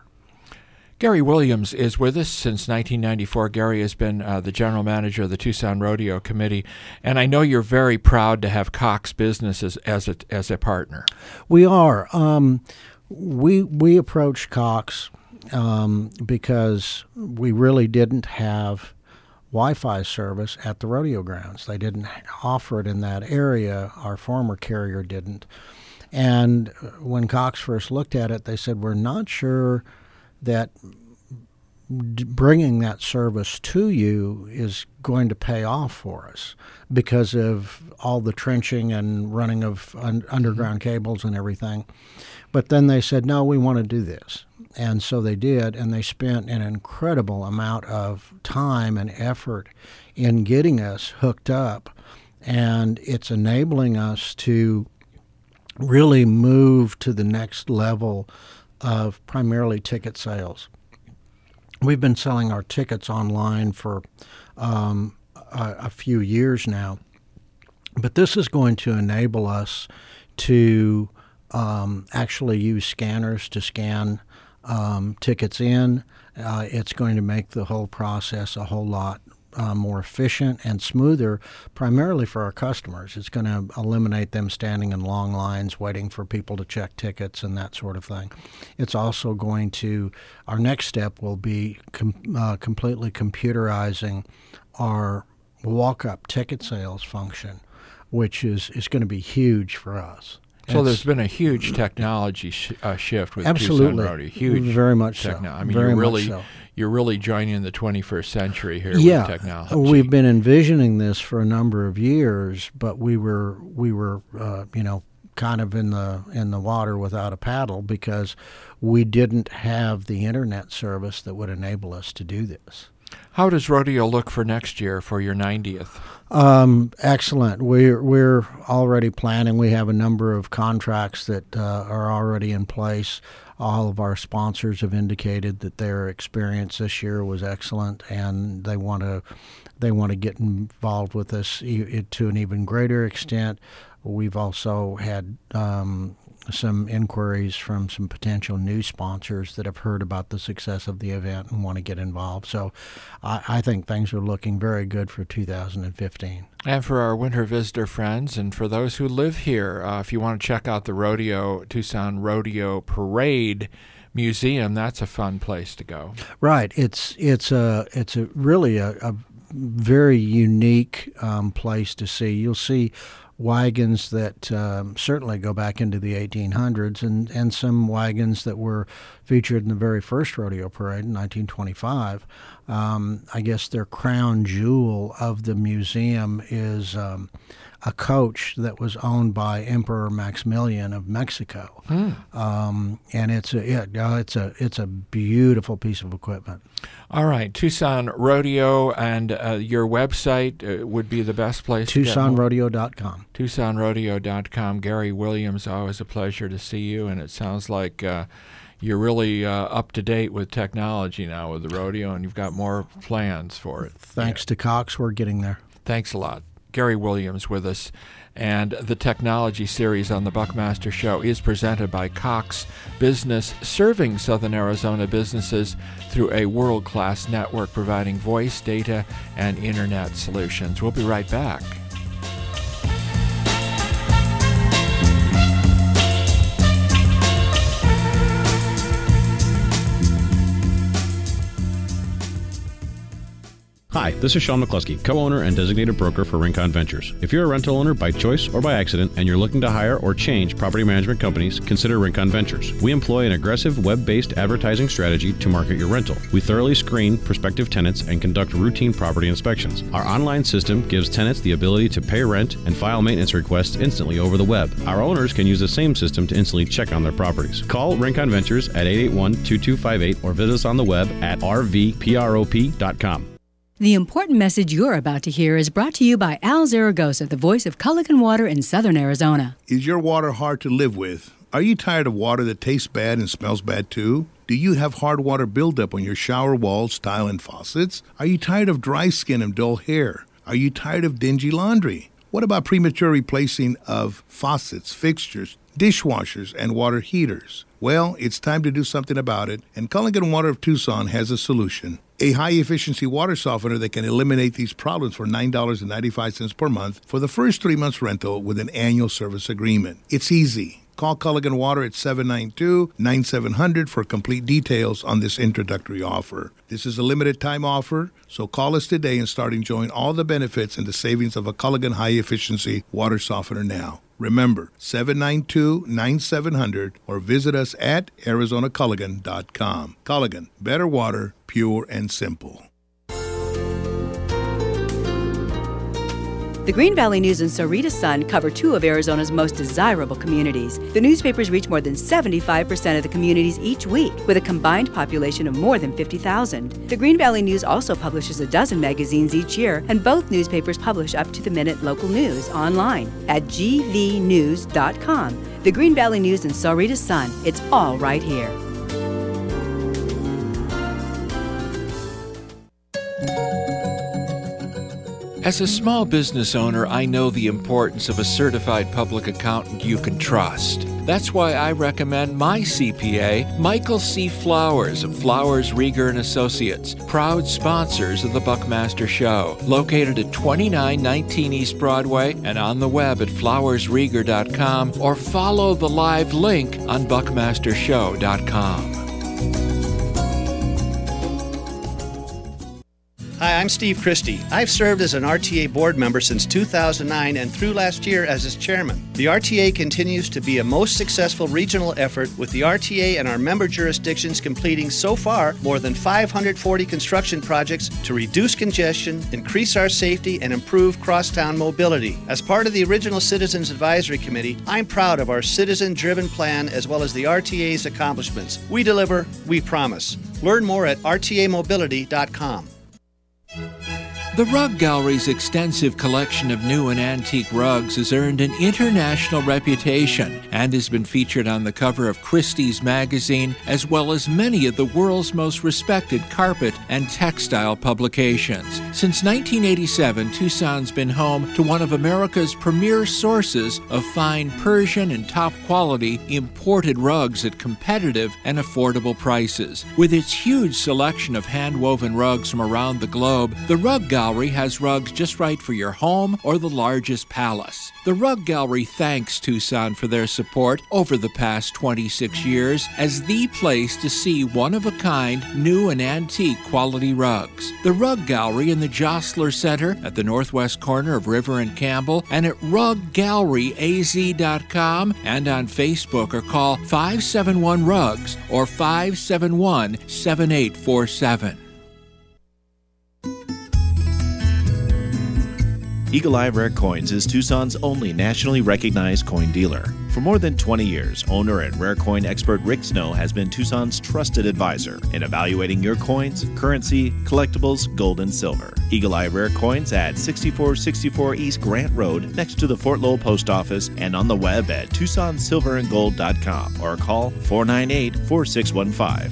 Gary Williams is with us since nineteen ninety-four. Gary has been uh, the general manager of the Tucson Rodeo Committee, and I know you're very proud to have Cox Business as, as, a, as a partner. We are. Um, we we approached Cox um, because we really didn't have Wi-Fi service at the rodeo grounds. They didn't offer it in that area. Our former carrier didn't. And when Cox first looked at it, they said, we're not sure that d- bringing that service to you is going to pay off for us because of all the trenching and running of un- underground cables and everything. But then they said, no, we want to do this. And so they did, and they spent an incredible amount of time and effort in getting us hooked up. And it's enabling us to really move to the next level of primarily ticket sales. We've been selling our tickets online for um, a, a few years now, but this is going to enable us to um, actually use scanners to scan um, tickets in. Uh, it's going to make the whole process a whole lot Uh, more efficient and smoother, primarily for our customers. It's going to eliminate them standing in long lines waiting for people to check tickets and that sort of thing. It's also going to, our next step will be com- uh, completely computerizing our walk-up ticket sales function, which is, is going to be huge for us. So It's- there's been a huge technology sh- uh, shift with Absolutely. Tucson Rodeo. Huge, Very much so. techno- I mean, Very you're much really so. you're really joining the twenty-first century here Yeah, with technology. we've been envisioning this for a number of years, but we were we were uh, you know kind of in the in the water without a paddle because we didn't have the internet service that would enable us to do this. How does rodeo look for next year for your ninetieth? Um, excellent. We're we're already planning. We have a number of contracts that uh, are already in place. All of our sponsors have indicated that their experience this year was excellent, and they want to they want to get involved with us e- to an even greater extent. We've also had um, some inquiries from some potential new sponsors that have heard about the success of the event and want to get involved. So I, I think things are looking very good for two thousand fifteen. And for our winter visitor friends and for those who live here, uh, if you want to check out the rodeo, Tucson Rodeo Parade, museum, that's a fun place to go. Right. It's it's a it's a really a, a very unique um, place to see. You'll see wagons that um, certainly go back into the eighteen hundreds, and, and some wagons that were featured in the very first rodeo parade in nineteen twenty-five. Um, I guess their crown jewel of the museum is um, a coach that was owned by Emperor Maximilian of Mexico, Hmm. um, and it's a yeah, no, it's a it's a beautiful piece of equipment. All right, Tucson Rodeo, and uh, your website uh, would be the best place. Tucson Rodeo dot com. Tucson Rodeo dot com. Gary Williams, always a pleasure to see you, and it sounds like uh, you're really uh, up to date with technology now with the rodeo, and you've got more plans for it. Thanks to Cox, we're getting there. Thanks a lot. Gary Williams with us. And the technology series on the Buckmaster Show is presented by Cox Business, serving Southern Arizona businesses through a world-class network providing voice, data, and internet solutions. We'll be right back. Hi, this is Sean McCluskey, co-owner and designated broker for Rincon Ventures. If you're a rental owner by choice or by accident and you're looking to hire or change property management companies, consider Rincon Ventures. We employ an aggressive web-based advertising strategy to market your rental. We thoroughly screen prospective tenants and conduct routine property inspections. Our online system gives tenants the ability to pay rent and file maintenance requests instantly over the web. Our owners can use the same system to instantly check on their properties. Call Rincon Ventures at eight eight one, two two five eight or visit us on the web at r v prop dot com. The important message you're about to hear is brought to you by Al Zaragoza, the voice of Culligan Water in Southern Arizona. Is your water hard to live with? Are you tired of water that tastes bad and smells bad too? Do you have hard water buildup on your shower walls, tile, and faucets? Are you tired of dry skin and dull hair? Are you tired of dingy laundry? What about premature replacing of faucets, fixtures, dishwashers, and water heaters? Well, it's time to do something about it, and Culligan Water of Tucson has a solution. A high-efficiency water softener that can eliminate these problems for nine dollars and ninety-five cents per month for the first three months rental with an annual service agreement. It's easy. Call Culligan Water at seven nine two, nine seven zero zero for complete details on this introductory offer. This is a limited-time offer, so call us today and start enjoying all the benefits and the savings of a Culligan high-efficiency water softener now. Remember, seven nine two, nine seven zero zero or visit us at arizona culligan dot com. Culligan, better water, pure and simple. The Green Valley News and Sahuarita Sun cover two of Arizona's most desirable communities. The newspapers reach more than seventy-five percent of the communities each week, with a combined population of more than fifty thousand. The Green Valley News also publishes a dozen magazines each year, and both newspapers publish up-to-the-minute local news online at g v news dot com. The Green Valley News and Sahuarita Sun, it's all right here. As a small business owner, I know the importance of a certified public accountant you can trust. That's why I recommend my C P A, Michael C. Flowers of Flowers, Rieger and Associates, proud sponsors of the Buckmaster Show, located at twenty-nine nineteen East Broadway and on the web at flowers rieger dot com, or follow the live link on buckmaster show dot com. Hi, I'm Steve Christie. I've served as an R T A board member since two thousand nine and through last year as its chairman. The R T A continues to be a most successful regional effort, with the R T A and our member jurisdictions completing so far more than five hundred forty construction projects to reduce congestion, increase our safety, and improve crosstown mobility. As part of the original Citizens Advisory Committee, I'm proud of our citizen-driven plan as well as the R T A's accomplishments. We deliver, we promise. Learn more at r t a mobility dot com. The Rug Gallery's extensive collection of new and antique rugs has earned an international reputation and has been featured on the cover of Christie's magazine, as well as many of the world's most respected carpet and textile publications. Since nineteen eighty-seven, Tucson's been home to one of America's premier sources of fine Persian and top-quality imported rugs at competitive and affordable prices. With its huge selection of hand-woven rugs from around the globe, the Rug Gallery Gallery has rugs just right for your home or the largest palace. The Rug Gallery thanks Tucson for their support over the past twenty-six years as the place to see one-of-a-kind, new and antique quality rugs. The Rug Gallery in the Jostler Center at the northwest corner of River and Campbell, and at rug gallery a z dot com and on Facebook, or call five seven one rugs or five seven one, seven eight four seven. Eagle Eye Rare Coins is Tucson's only nationally recognized coin dealer. For more than twenty years, owner and rare coin expert Rick Snow has been Tucson's trusted advisor in evaluating your coins, currency, collectibles, gold, and silver. Eagle Eye Rare Coins at sixty-four sixty-four East Grant Road, next to the Fort Lowell Post Office, and on the web at tucson silver and gold dot com, or call four nine eight, four six one five.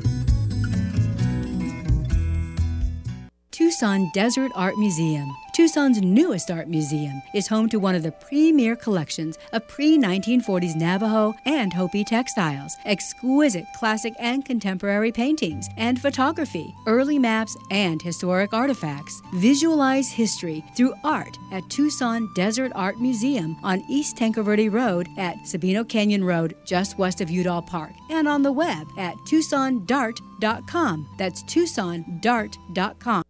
Tucson Desert Art Museum. Tucson's newest art museum is home to one of the premier collections of pre nineteen forties Navajo and Hopi textiles, exquisite classic and contemporary paintings and photography, early maps, and historic artifacts. Visualize history through art at Tucson Desert Art Museum on East Tanque Verde Road at Sabino Canyon Road, just west of Udall Park, and on the web at tucson dart dot com. That's tucson dart dot com.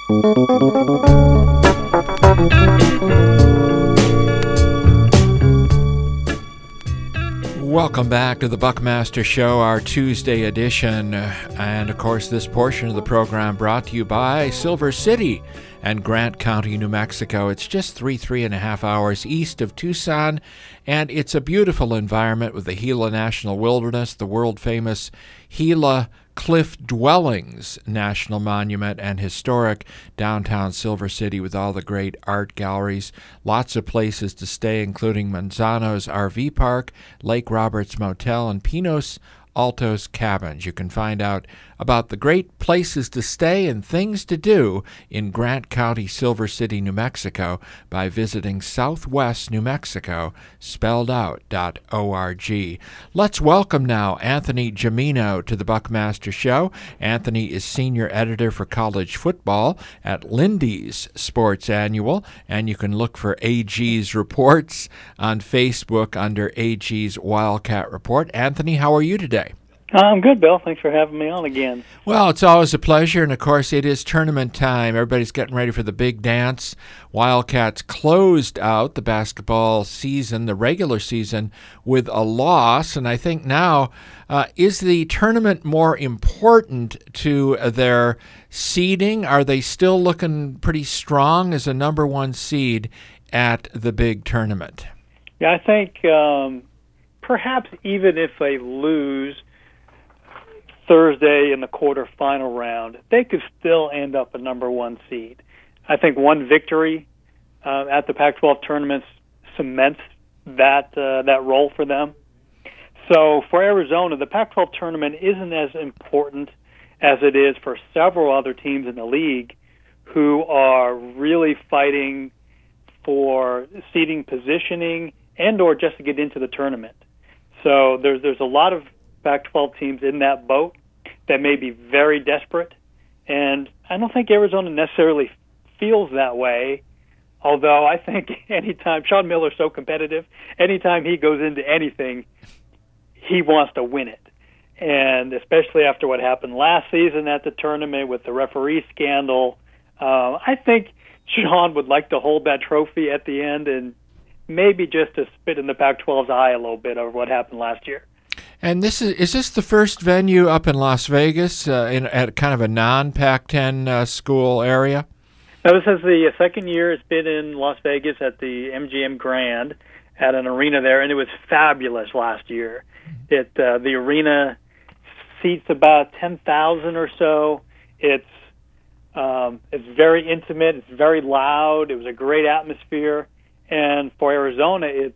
Welcome back to the Buckmaster Show, our Tuesday edition. And of course, this portion of the program brought to you by Silver City and Grant County, New Mexico. It's just three, three and a half hours east of Tucson, and it's a beautiful environment with the Gila National Wilderness, the world-famous Gila Cliff Dwellings National Monument, and historic downtown Silver City with all the great art galleries. Lots of places to stay, including Manzano's R V Park, Lake Roberts Motel, and Pinos Altos Cabins. You can find out about the great places to stay and things to do in Grant County, Silver City, New Mexico by visiting southwest new mexico spelled out dot org. Let's welcome now Anthony Gimino to the Buckmaster Show. Anthony is senior editor for college football at Lindy's Sports Annual, and you can look for A G's reports on Facebook under A G's Wildcat Report. Anthony, how are you today? I'm good, Bill. Thanks for having me on again. Well, it's always a pleasure, and of course it is tournament time. Everybody's getting ready for the big dance. Wildcats closed out the basketball season, the regular season, with a loss, and I think now, uh, is the tournament more important to their seeding? Are they still looking pretty strong as a number one seed at the big tournament? Yeah, I think um, perhaps even if they lose Thursday in the quarterfinal round, they could still end up a number one seed. I think one victory uh, at the Pac twelve tournaments cements that uh, that role for them. So for Arizona, the Pac twelve tournament isn't as important as it is for several other teams in the league who are really fighting for seeding positioning and or just to get into the tournament. So there's there's a lot of Pac twelve teams in that boat that may be very desperate, and I don't think Arizona necessarily feels that way, although I think anytime Sean Miller's so competitive, anytime he goes into anything, he wants to win it. And especially after what happened last season at the tournament with the referee scandal, uh, I think Sean would like to hold that trophy at the end and maybe just to spit in the Pac twelve's eye a little bit over what happened last year. And this is is this the first venue up in Las Vegas uh, in at kind of a non-Pac ten uh, school area? Now, this is the second year it's been in Las Vegas at the M G M Grand at an arena there, and it was fabulous last year. It uh, the arena seats about ten thousand or so. It's um, it's very intimate. It's very loud. It was a great atmosphere, and for Arizona, it's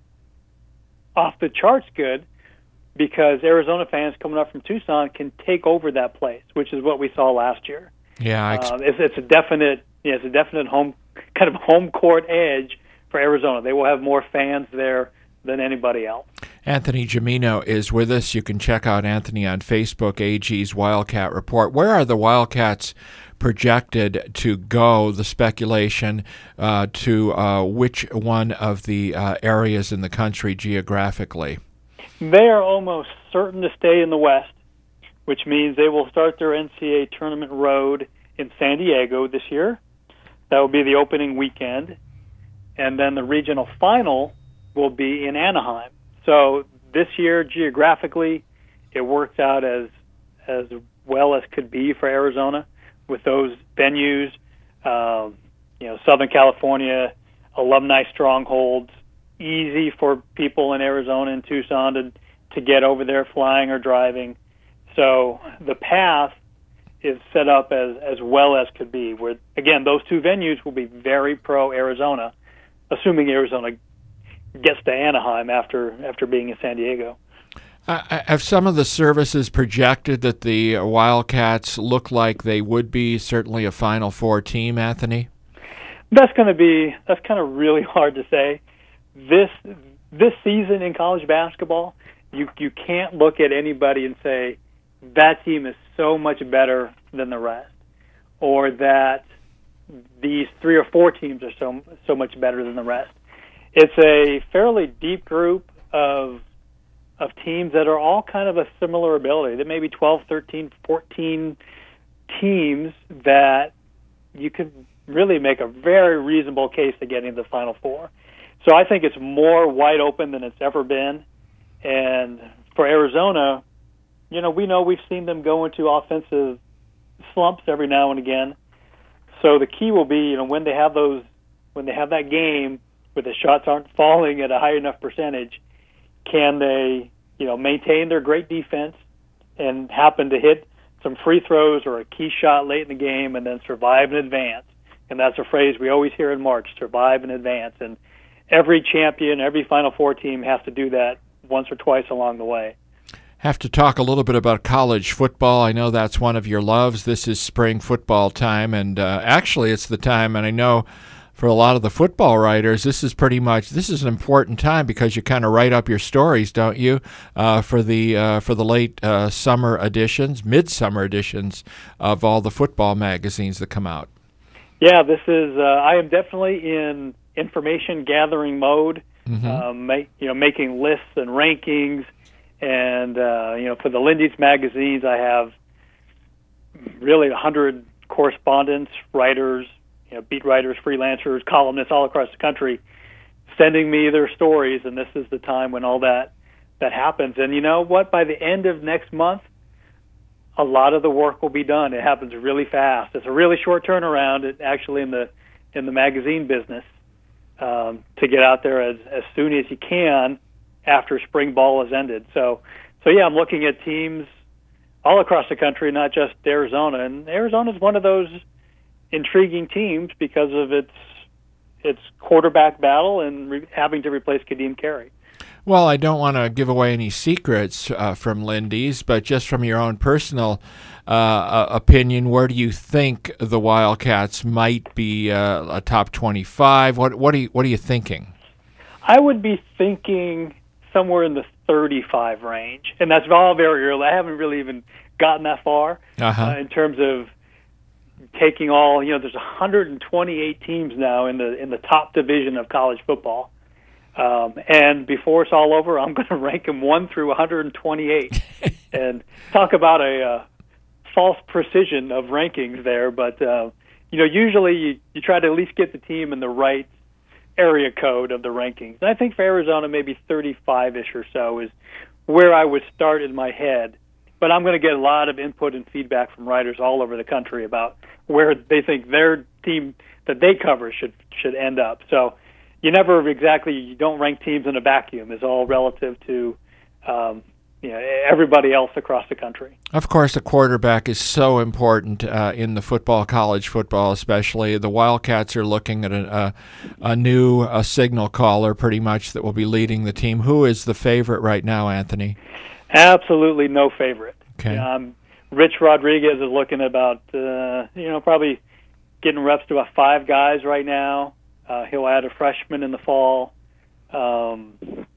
off the charts good, because Arizona fans coming up from Tucson can take over that place, which is what we saw last year. Yeah, I uh, it's, it's a definite, yeah, it's a definite home, kind of home court edge for Arizona. They will have more fans there than anybody else. Anthony Gimino is with us. You can check out Anthony on Facebook, A G's Wildcat Report. Where are the Wildcats projected to go, the speculation, uh, to uh, which one of the uh, areas in the country geographically? They are almost certain to stay in the West, which means they will start their N C A A tournament road in San Diego this year. That will be the opening weekend. And then the regional final will be in Anaheim. So this year, geographically, it worked out as as well as could be for Arizona with those venues, um, you know, Southern California, alumni strongholds, easy for people in Arizona and Tucson to, to get over there flying or driving. So the path is set up as, as well as could be, where, again, those two venues will be very pro-Arizona, assuming Arizona gets to Anaheim after after being in San Diego. Uh, have some of the services projected that the Wildcats look like they would be certainly a Final Four team, Anthony? That's going to be that's kind of really hard to say. This this season in college basketball, you you can't look at anybody and say that team is so much better than the rest, or that these three or four teams are so so much better than the rest. It's a fairly deep group of of teams that are all kind of a similar ability. There may be twelve, thirteen, fourteen teams that you could really make a very reasonable case to getting to the Final Four. So I think it's more wide open than it's ever been. And for Arizona, you know, we know we've seen them go into offensive slumps every now and again. So the key will be, you know, when they have those, when they have that game where the shots aren't falling at a high enough percentage, can they, you know, maintain their great defense and happen to hit some free throws or a key shot late in the game and then survive and advance? And that's a phrase we always hear in March, survive and advance. And every champion, every Final Four team has to do that once or twice along the way. Have to talk a little bit about college football. I know that's one of your loves. This is spring football time, and uh, actually it's the time, and I know for a lot of the football writers, this is pretty much, this is an important time because you kind of write up your stories, don't you, uh, for the uh, for the late uh, summer editions, midsummer editions of all the football magazines that come out. Yeah, this is, uh, I am definitely in information gathering mode, mm-hmm. um, make, you know, making lists and rankings. And, uh, you know, for the Lindy's magazines, I have really one hundred correspondents, writers, you know, beat writers, freelancers, columnists all across the country sending me their stories, and this is the time when all that, that happens. And you know what? By the end of next month, a lot of the work will be done. It happens really fast. It's a really short turnaround, it, actually, in the in the magazine business, um, to get out there as, as soon as you can after spring ball has ended. So, so yeah, I'm looking at teams all across the country, not just Arizona. And Arizona is one of those intriguing teams because of its its quarterback battle and re- having to replace Kadeem Carey. Well, I don't want to give away any secrets uh, from Lindy's, but just from your own personal uh, opinion, where do you think the Wildcats might be uh, a top twenty-five? What what are you what are you thinking? I would be thinking somewhere in the thirty-five range, and that's all very early. I haven't really even gotten that far uh-huh. uh, in terms of taking all. You know, there's one hundred twenty-eight teams now in the in the top division of college football, um, and before it's all over, I'm going to rank them one through one hundred twenty-eight, and talk about a uh, false precision of rankings there. But uh, you know, usually you, you try to at least get the team in the right area code of the rankings. And I think for Arizona, maybe thirty-five-ish or so is where I would start in my head. But I'm going to get a lot of input and feedback from writers all over the country about where they think their team that they cover should should end up. So you never exactly, you don't rank teams in a vacuum. It's all relative to um, you know, everybody else across the country. Of course, the quarterback is so important uh, in the football, college football especially. The Wildcats are looking at a, a, a new a signal caller pretty much that will be leading the team. Who is the favorite right now, Anthony? Absolutely no favorite. Okay. Um, Rich Rodriguez is looking at about, uh, you know, probably getting reps to about five guys right now. Uh, he'll add a freshman in the fall. Um,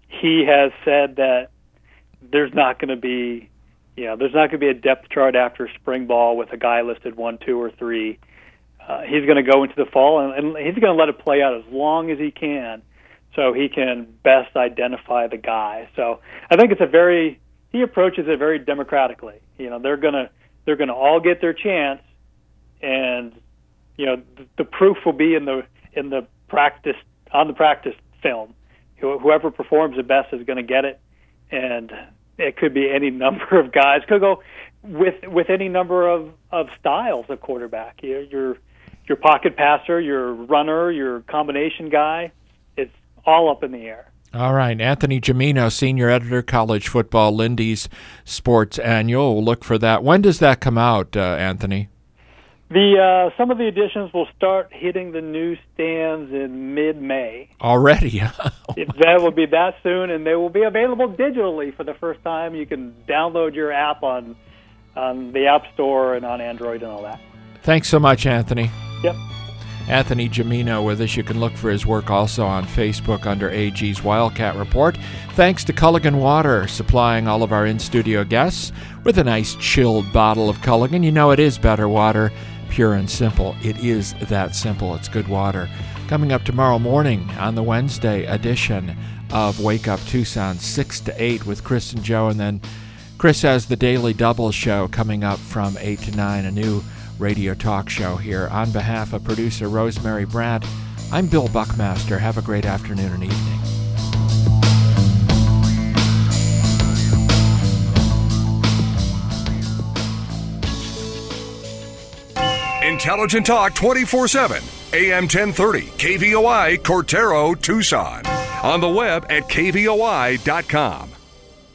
he has said that there's not going to be, you know, there's not going to be a depth chart after spring ball with a guy listed one, two, or three. Uh, he's going to go into the fall, and, and he's going to let it play out as long as he can so he can best identify the guy. So I think it's a very, he approaches it very democratically. You know, they're going to they're going to all get their chance, and, you know, the, the proof will be in the in the practice, on the practice film. Whoever performs the best is going to get it, and it could be any number of guys. Could go with with any number of, of styles of quarterback. You know, your your pocket passer, your runner, your combination guy. It's all up in the air. All right, Anthony Gimino, senior editor, College Football, Lindy's Sports Annual. We'll look for that. When does that come out, uh, Anthony? The uh, some of the editions will start hitting the newsstands in mid-May. Already? it, that will be that soon, and they will be available digitally for the first time. You can download your app on on the App Store and on Android and all that. Thanks so much, Anthony. Yep. Anthony Gimino with us. You can look for his work also on Facebook under A G's Wildcat Report. Thanks to Culligan Water, supplying all of our in-studio guests with a nice chilled bottle of Culligan. You know it is better water. Pure and simple. It is that simple. It's good water. Coming up tomorrow morning on the Wednesday edition of Wake Up Tucson, six to eight with Chris and Joe. And then Chris has the Daily Double show coming up from eight to nine, a new radio talk show here. On behalf of producer Rosemary Brandt, I'm Bill Buckmaster. Have a great afternoon and evening. Intelligent Talk twenty-four seven, A M ten thirty, K V O I, Cortero, Tucson. On the web at K V O I dot com.